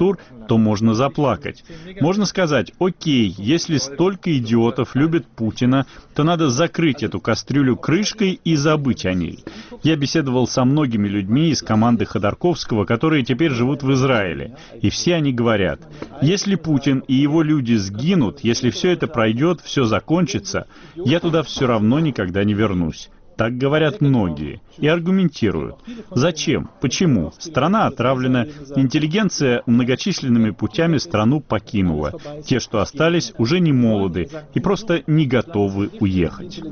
то можно заплакать. Можно сказать: окей, если столько идиотов любят Путина, то надо закрыть эту кастрюлю крышкой и забыть о ней. Я беседовал со многими людьми из команды Ходорковского, которые теперь живут в Израиле, и все они говорят: если Путин и его люди сгинут, если все это пройдет, все закончится, я туда все равно никогда не вернусь. Так говорят многие и аргументируют. Зачем? Почему? Страна отравлена, интеллигенция многочисленными путями страну покинула. Те, что остались, уже не молоды и просто не готовы уехать.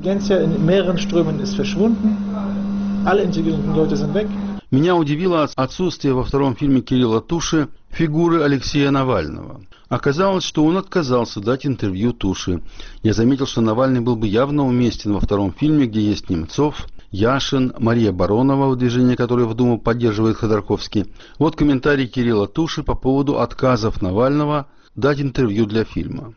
Меня удивило отсутствие во втором фильме Кирилла Туши фигуры Алексея Навального. Оказалось, что он отказался дать интервью Туши. Я заметил, что Навальный был бы явно уместен во втором фильме, где есть Немцов, Яшин, Мария Баронова, выдвижение которой в Думу поддерживает Ходорковский. Вот комментарий Кирилла Туши по поводу отказов Навального дать интервью для фильма.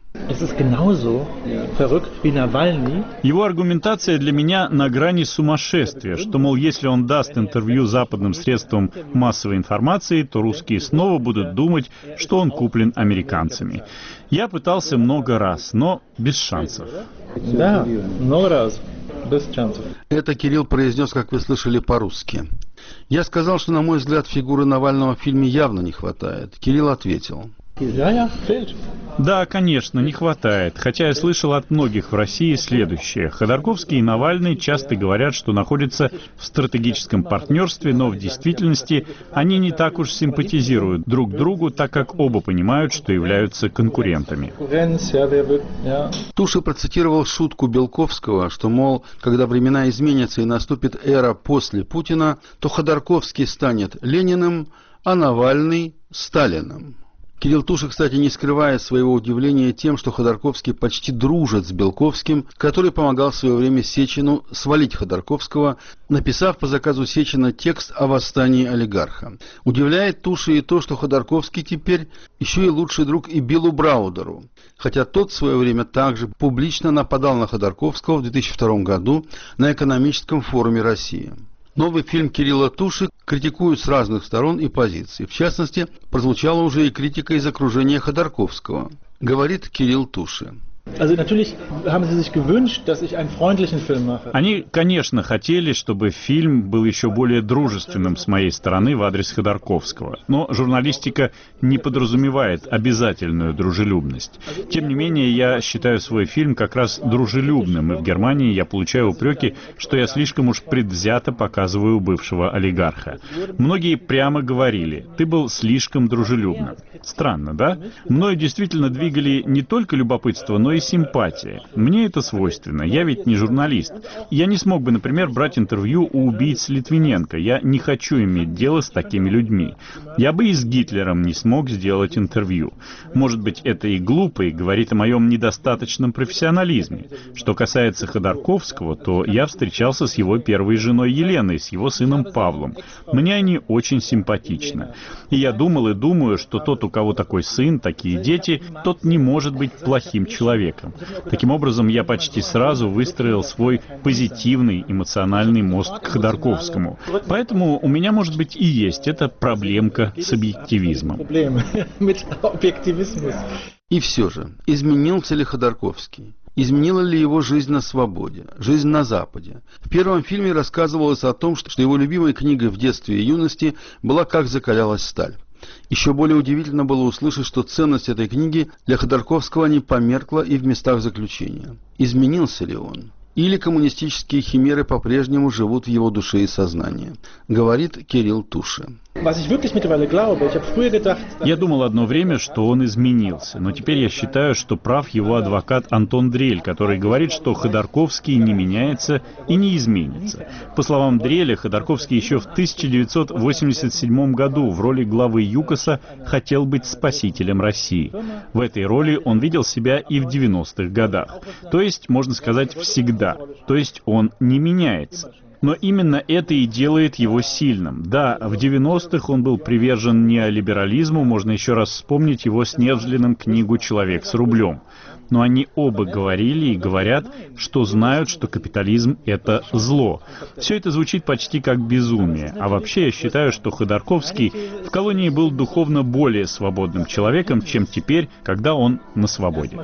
Его аргументация для меня на грани сумасшествия, что, мол, если он даст интервью западным средствам массовой информации, то русские снова будут думать, что он куплен американцами. Я пытался много раз, но без шансов. Да, много раз. Без шансов. Это Кирилл произнес, как вы слышали, по-русски. Я сказал, что, на мой взгляд, фигуры Навального в фильме явно не хватает. Кирилл ответил: да, конечно, не хватает. Хотя я слышал от многих в России следующее. Ходорковский и Навальный часто говорят, что находятся в стратегическом партнерстве, но в действительности они не так уж симпатизируют друг другу, так как оба понимают, что являются конкурентами. Туши процитировал шутку Белковского, что, мол, когда времена изменятся и наступит эра после Путина, то Ходорковский станет Лениным, а Навальный — Сталиным. Кирилл Туши, кстати, не скрывает своего удивления тем, что Ходорковский почти дружит с Белковским, который помогал в свое время Сечину свалить Ходорковского, написав по заказу Сечина текст о восстании олигарха. Удивляет Туши и то, что Ходорковский теперь еще и лучший друг и Биллу Браудеру, хотя тот в свое время также публично нападал на Ходорковского в 2002 году на экономическом форуме России. Новый фильм Кирилла Туши критикуют с разных сторон и позиций. В частности, прозвучала уже и критика из окружения Ходорковского. Говорит Кирилл Туши. Они, конечно, хотели, чтобы фильм был еще более дружественным с моей стороны в адрес Ходорковского. Но журналистика не подразумевает обязательную дружелюбность. Тем не менее, я считаю свой фильм как раз дружелюбным, и в Германии я получаю упреки, что я слишком уж предвзято показываю бывшего олигарха. Многие прямо говорили: ты был слишком дружелюбным. Странно, да? Мною действительно двигали не только любопытство, но и симпатия. Мне это свойственно. Я ведь не журналист. Я не смог бы, например, брать интервью у убийц Литвиненко. Я не хочу иметь дело с такими людьми. Я бы и с Гитлером не смог сделать интервью. Может быть, это и глупо, и говорит о моем недостаточном профессионализме. Что касается Ходорковского, то я встречался с его первой женой Еленой, с его сыном Павлом. Мне они очень симпатичны. И я думал и думаю, что тот, у кого такой сын, такие дети, тот не может быть плохим человеком. Таким образом, я почти сразу выстроил свой позитивный эмоциональный мост к Ходорковскому. Поэтому у меня, может быть, и есть эта проблемка с объективизмом. И все же, изменился ли Ходорковский? Изменила ли его жизнь на свободе, жизнь на Западе? В первом фильме рассказывалось о том, что его любимой книгой в детстве и юности была «Как закалялась сталь». Еще более удивительно было услышать, что ценность этой книги для Ходорковского не померкла и в местах заключения. Изменился ли он? Или коммунистические химеры по-прежнему живут в его душе и сознании? Говорит Кирилл Туши. Я думал одно время, что он изменился, но теперь я считаю, что прав его адвокат Антон Дрель, который говорит, что Ходорковский не меняется и не изменится. По словам Дреля, Ходорковский еще в 1987 году в роли главы ЮКОСа хотел быть спасителем России. В этой роли он видел себя и в 90-х годах. То есть, можно сказать, всегда. То есть он не меняется. Но именно это и делает его сильным. Да, в 90-х он был привержен неолиберализму, можно еще раз вспомнить его с Невзлиным книгу «Человек с рублем». но они оба говорили и говорят, что знают, что капитализм — это зло. Все это звучит почти как безумие. А вообще я считаю, что Ходорковский в колонии был духовно более свободным человеком, чем теперь, когда он на свободе.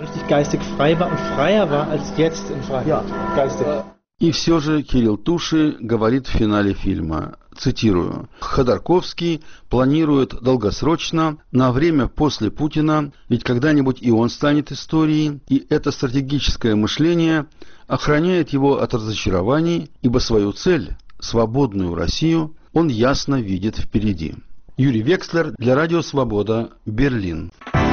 И все же Кирилл Туши говорит в финале фильма, цитирую, «Ходорковский планирует долгосрочно, на время после Путина, ведь когда-нибудь и он станет историей, и это стратегическое мышление охраняет его от разочарований, ибо свою цель, свободную Россию, он ясно видит впереди». Юрий Векслер для Радио Свобода, Берлин.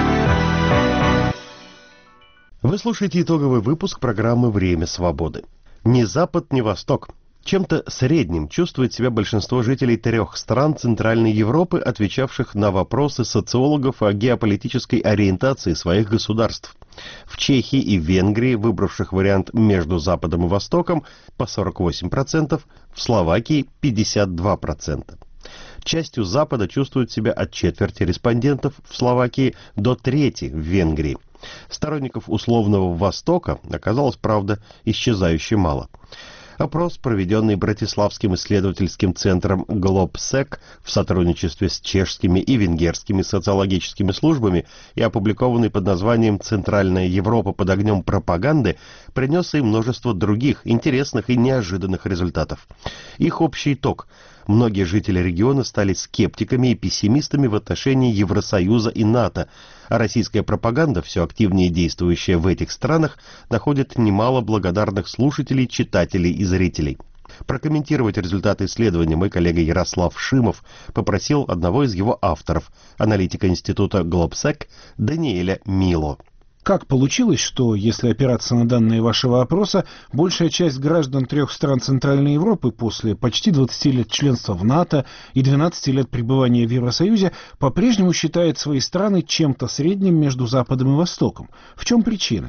Вы слушаете итоговый выпуск программы «Время свободы». Ни Запад, ни Восток. Чем-то средним чувствует себя большинство жителей 3 стран Центральной Европы, отвечавших на вопросы социологов о геополитической ориентации своих государств. В Чехии и Венгрии, выбравших вариант между Западом и Востоком, по 48%, в Словакии 52%. Частью Запада чувствуют себя от четверти респондентов в Словакии до трети в Венгрии. Сторонников условного Востока оказалось, правда, исчезающе мало. Опрос, проведенный Братиславским исследовательским центром Globsec в сотрудничестве с чешскими и венгерскими социологическими службами и опубликованный под названием «Центральная Европа под огнем пропаганды», принес и множество других интересных и неожиданных результатов. Их общий итог – многие жители региона стали скептиками и пессимистами в отношении Евросоюза и НАТО, а российская пропаганда, все активнее действующая в этих странах, находит немало благодарных слушателей, читателей и зрителей. Прокомментировать результаты исследования мой коллега Ярослав Шимов попросил одного из его авторов, аналитика института Globsec Даниэля Мило. Как получилось, что, если опираться на данные вашего опроса, большая часть граждан 3 стран Центральной Европы после почти 20 лет членства в НАТО и 12 лет пребывания в Евросоюзе по-прежнему считает свои страны чем-то средним между Западом и Востоком? В чем причины?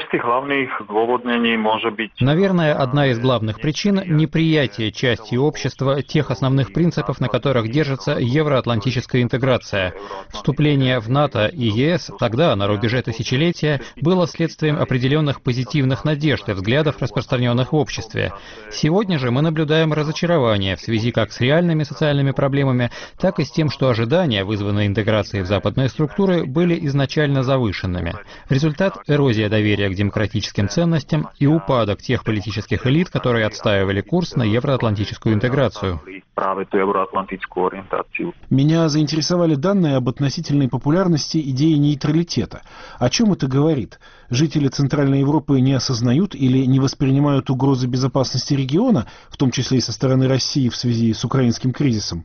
Наверное, одна из главных причин – неприятие части общества тех основных принципов, на которых держится евроатлантическая интеграция. Вступление в НАТО и ЕС тогда, на рубеже тысячелетия, было следствием определенных позитивных надежд и взглядов, распространенных в обществе. Сегодня же мы наблюдаем разочарование в связи как с реальными социальными проблемами, так и с тем, что ожидания, вызванные интеграцией в западные структуры, были изначально завышенными. Результат – эрозия доверия к демократическим ценностям и упадок тех политических элит, которые отстаивали курс на евроатлантическую интеграцию. Меня заинтересовали данные об относительной популярности идеи нейтралитета. О чем это говорит? Жители Центральной Европы не осознают или не воспринимают угрозы безопасности региона, в том числе и со стороны России в связи с украинским кризисом?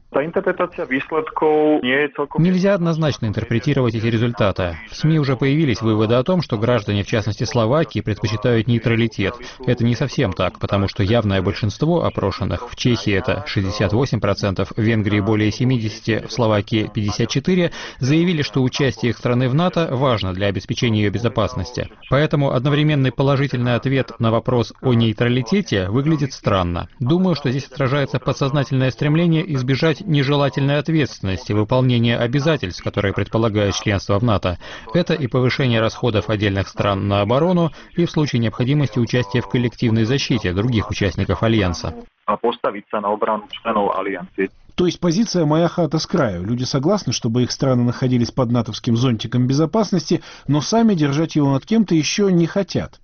Нельзя однозначно интерпретировать эти результаты. В СМИ уже появились выводы о том, что граждане, в частности Словакии, предпочитают нейтралитет. Это не совсем так, потому что явное большинство опрошенных, в Чехии это 68%, в Венгрии более 70%, в Словакии 54%, заявили, что участие их страны в НАТО важно для обеспечения ее безопасности. Поэтому одновременный положительный ответ на вопрос о нейтралитете выглядит странно. Думаю, что здесь отражается подсознательное стремление избежать нежелательной ответственности, выполнения обязательств, которые предполагают членство в НАТО. Это и повышение расходов отдельных стран на оборону, и в случае необходимости участия в коллективной защите других участников Альянса. То есть позиция «моя хата с краю». Люди согласны, чтобы их страны находились под натовским зонтиком безопасности, но сами держать его над кем-то еще не хотят.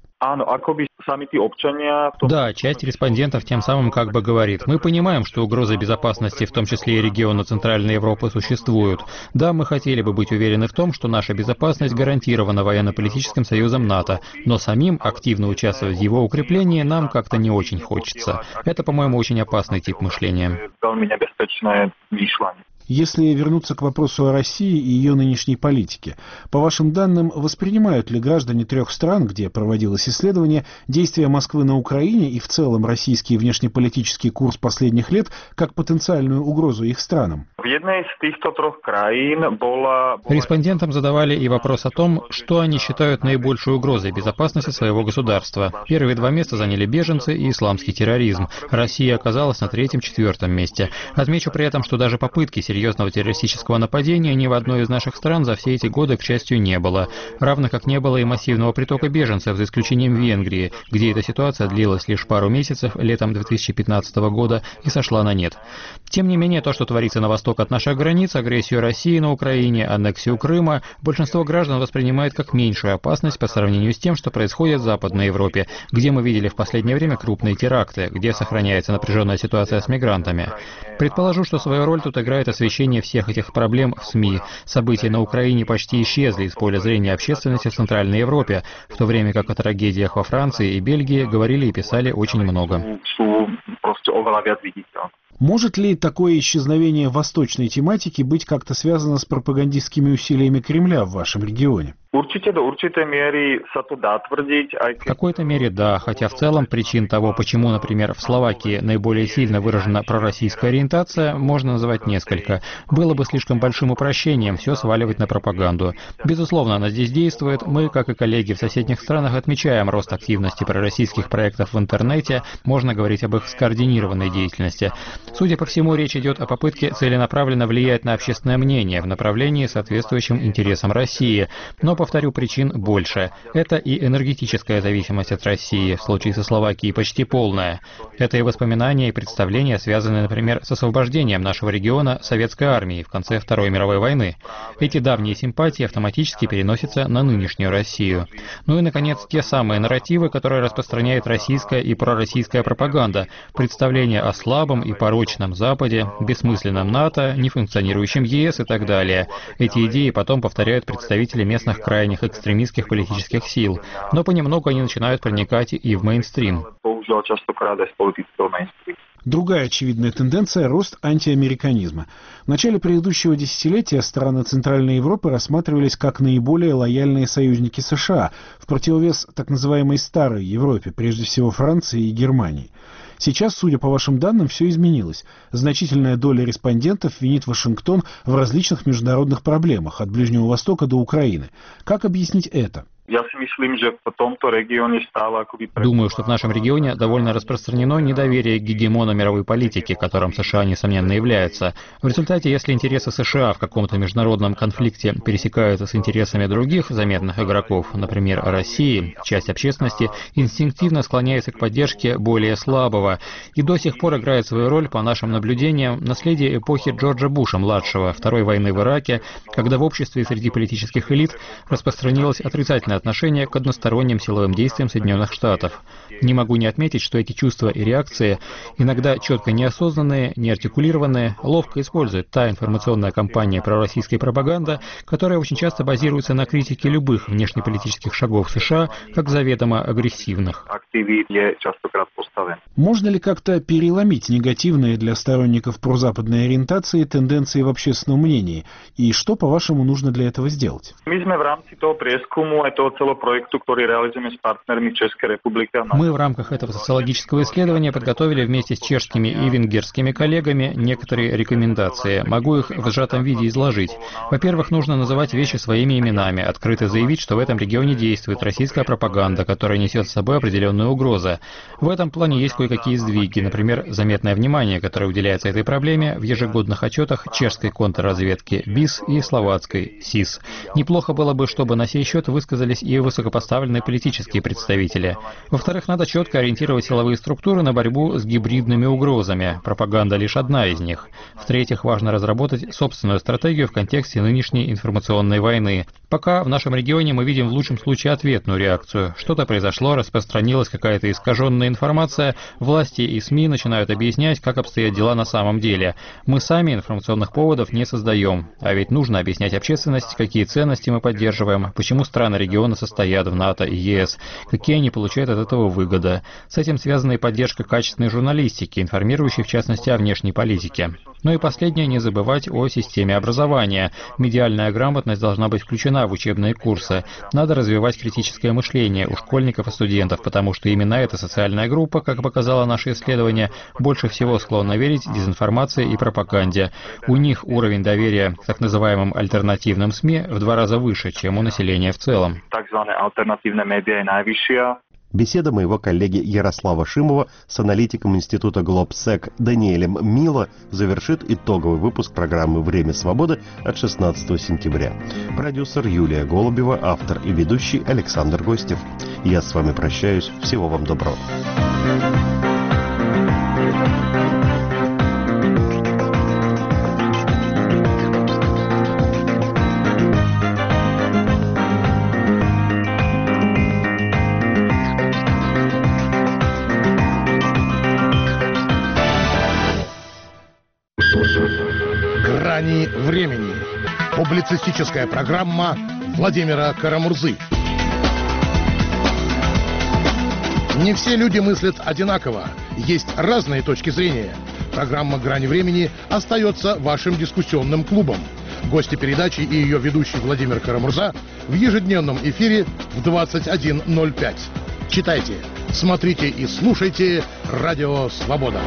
Да, часть респондентов тем самым как бы говорит: мы понимаем, что угрозы безопасности, в том числе и региона Центральной Европы, существуют. Да, мы хотели бы быть уверены в том, что наша безопасность гарантирована военно-политическим союзом НАТО, но самим активно участвовать в его укреплении нам как-то не очень хочется. Это, по-моему, очень опасный тип мышления. Если вернуться к вопросу о России и ее нынешней политике, по вашим данным, воспринимают ли граждане 3 стран, где проводилось исследование, действия Москвы на Украине и в целом российский внешнеполитический курс последних лет как потенциальную угрозу их странам? Респондентам задавали и вопрос о том, что они считают наибольшей угрозой безопасности своего государства. Первые 2 места заняли беженцы и исламский терроризм. Россия оказалась на 3-4 месте. Отмечу при этом, что даже попытки серьезно серьезного террористического нападения ни в одной из наших стран за все эти годы, к счастью, не было. Равно как не было и массивного притока беженцев, за исключением Венгрии, где эта ситуация длилась лишь пару месяцев летом 2015 года и сошла на нет. Тем не менее, то, что творится на восток от наших границ, агрессию России на Украине, аннексию Крыма, большинство граждан воспринимает как меньшую опасность по сравнению с тем, что происходит в Западной Европе, где мы видели в последнее время крупные теракты, где сохраняется напряженная ситуация с мигрантами. Предположу, что свою роль тут играет освещение всех этих проблем в СМИ. События на Украине почти исчезли из поля зрения общественности в Центральной Европе, в то время как о трагедиях во Франции и Бельгии говорили и писали очень много. Может ли такое исчезновение восточной тематики быть как-то связано с пропагандистскими усилиями Кремля в вашем регионе? В какой-то мере да, хотя в целом причин того, почему, например, в Словакии наиболее сильно выражена пророссийская ориентация, можно называть несколько. Было бы слишком большим упрощением все сваливать на пропаганду. Безусловно, она здесь действует. Мы, как и коллеги в соседних странах, отмечаем рост активности пророссийских проектов в интернете, можно говорить об их скоординированной деятельности. Судя по всему, речь идет о попытке целенаправленно влиять на общественное мнение в направлении, соответствующем интересам России. Но, повторю, причин больше. Это и энергетическая зависимость от России, в случае со Словакией почти полная. Это и воспоминания и представления, связанные, например, с освобождением нашего региона советской армией в конце Второй мировой войны. Эти давние симпатии автоматически переносятся на нынешнюю Россию. Ну и, наконец, те самые нарративы, которые распространяет российская и пророссийская пропаганда, представления о слабом и порочном Западе, бессмысленном НАТО, нефункционирующем ЕС и так далее. Эти идеи потом повторяют представители местных крайних экстремистских политических сил, но понемногу они начинают проникать и в мейнстрим. Другая очевидная тенденция – рост антиамериканизма. В начале предыдущего десятилетия страны Центральной Европы рассматривались как наиболее лояльные союзники США, в противовес так называемой Старой Европе, прежде всего Франции и Германии. Сейчас, судя по вашим данным, все изменилось. Значительная доля респондентов винит Вашингтон в различных международных проблемах, от Ближнего Востока до Украины. Как объяснить это? Думаю, что в нашем регионе довольно распространено недоверие к гегемону мировой политики, которым США, несомненно, является. В результате, если интересы США в каком-то международном конфликте пересекаются с интересами других заметных игроков, например, России, часть общественности инстинктивно склоняется к поддержке более слабого и до сих пор играет свою роль, по нашим наблюдениям, наследие эпохи Джорджа Буша-младшего, Второй войны в Ираке, когда в обществе и среди политических элит распространилось отрицательное отношение к односторонним силовым действиям Соединенных Штатов. Не могу не отметить, что эти чувства и реакции, иногда четко неосознанные, неартикулированные, ловко использует та информационная кампания пророссийской пропаганды, которая очень часто базируется на критике любых внешнеполитических шагов США, как заведомо агрессивных. Можно ли как-то переломить негативные для сторонников прозападной ориентации тенденции в общественном мнении? И что, по-вашему, нужно для этого сделать? Мы в рамках этого социологического исследования подготовили вместе с чешскими и венгерскими коллегами некоторые рекомендации. Могу их в сжатом виде изложить. Во-первых, нужно называть вещи своими именами, открыто заявить, что в этом регионе действует российская пропаганда, которая несет с собой определенные угрозы. В этом плане есть кое-какие сдвиги, например, заметное внимание, которое уделяется этой проблеме в ежегодных отчетах чешской контрразведки БИС и словацкой СИС. Неплохо было бы, чтобы на сей счет высказались и высокопоставленные политические представители. Во-вторых, надо четко ориентировать силовые структуры на борьбу с гибридными угрозами. Пропаганда лишь одна из них. В-третьих, важно разработать собственную стратегию в контексте нынешней информационной войны. Пока в нашем регионе мы видим в лучшем случае ответную реакцию. Что-то произошло, распространилась какая-то искаженная информация, власти и СМИ начинают объяснять, как обстоят дела на самом деле. Мы сами информационных поводов не создаем. А ведь нужно объяснять общественности, какие ценности мы поддерживаем, почему страны региона состоят в НАТО и ЕС, какие они получают от этого выгоды. С этим связана и поддержка качественной журналистики, информирующей в частности о внешней политике. Ну и последнее, не забывать о системе образования. Медиальная грамотность должна быть включена в учебные курсы. Надо развивать критическое мышление у школьников и студентов, потому что именно эта социальная группа, как показало наше исследование, больше всего склонна верить дезинформации и пропаганде. У них уровень доверия к так называемым альтернативным СМИ в 2 раза выше, чем у населения в целом. Беседа моего коллеги Ярослава Шимова с аналитиком Института Глобсек Даниэлем Мило завершит итоговый выпуск программы «Время свободы» от 16 сентября. Продюсер Юлия Голубева, автор и ведущий Александр Гостев. Я с вами прощаюсь. Всего вам доброго. «Грани времени». Публицистическая программа Владимира Карамурзы. Не все люди мыслят одинаково. Есть разные точки зрения. Программа «Грани времени» остается вашим дискуссионным клубом. Гости передачи и ее ведущий Владимир Карамурза в ежедневном эфире в 21:05. Читайте, смотрите и слушайте «Радио Свобода».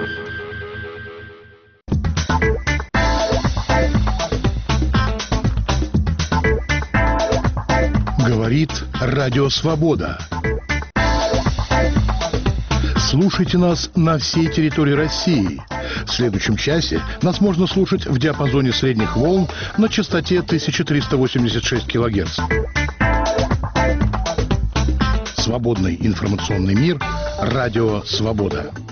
Говорит Радио Свобода. Слушайте нас на всей территории России. В следующем часе нас можно слушать в диапазоне средних волн на частоте 1386 кГц. Свободный информационный мир. Радио Свобода.